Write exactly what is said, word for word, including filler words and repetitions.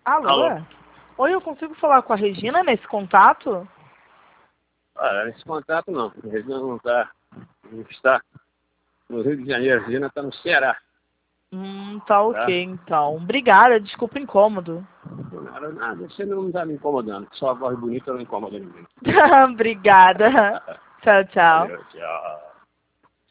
Alô? Alô? Oi, eu consigo falar com a Regina nesse contato? Ah, esse contato não. A Regina não está. Não está no Rio de Janeiro. A Regina está no Ceará. Hum, tá Tá? ok, então. Obrigada, desculpa o incômodo. Não nada, nada. Você não está me incomodando. Só a voz bonita não incomoda ninguém. Obrigada. Tchau, tchau. Valeu, tchau.